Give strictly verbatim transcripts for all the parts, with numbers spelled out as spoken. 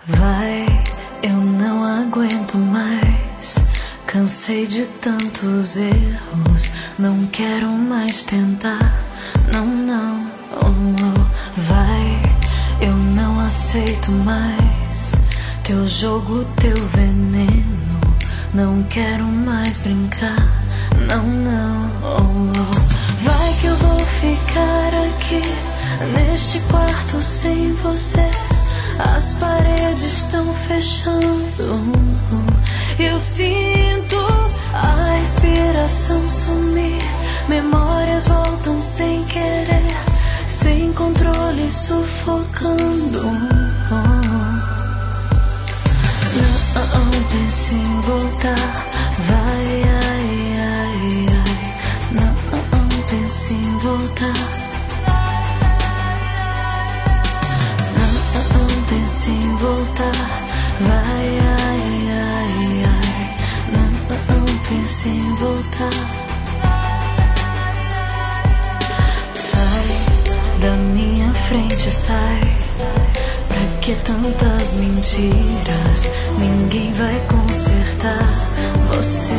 Vai, eu não aguento mais. Cansei de tantos erros. Não quero mais tentar. Não, não, oh, oh. Vai, eu não aceito mais teu jogo, teu veneno. Não quero mais brincar. Não, não, oh, oh. Vai que eu vou ficar aqui neste quarto sem você. As paredes estão fechando. Eu sinto a respiração sumir. Memórias voltam sem querer, sem controle, sufocando. Não pense em voltar. Vai, ai, ai, ai. Não pense em voltar. Pense em voltar, vai, ai, ai, ai. Não, não pense em voltar. Sai da minha frente, sai. Pra que tantas mentiras? Ninguém vai consertar você.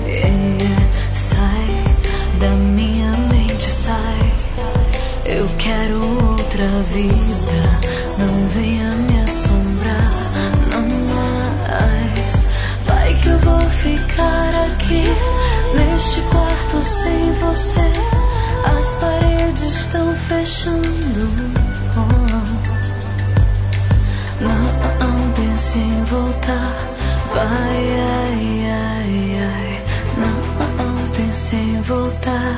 Sai da minha mente, sai. Eu quero outra vida. Não venha me assombrar, não mais. Vai que eu vou ficar aqui neste quarto sem você. As paredes estão fechando. Não, não pense em voltar. Vai, ai, ai, ai. Não, não pense em voltar.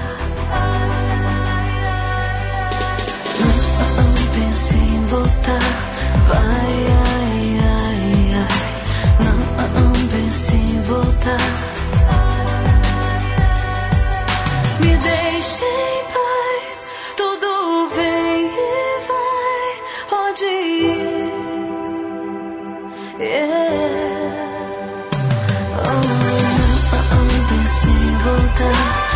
Pense em voltar, vai, ai, ai, ai. Não, não pense em voltar. Me deixe em paz, tudo vem e vai. Pode ir, yeah. Oh, não, não pense em voltar.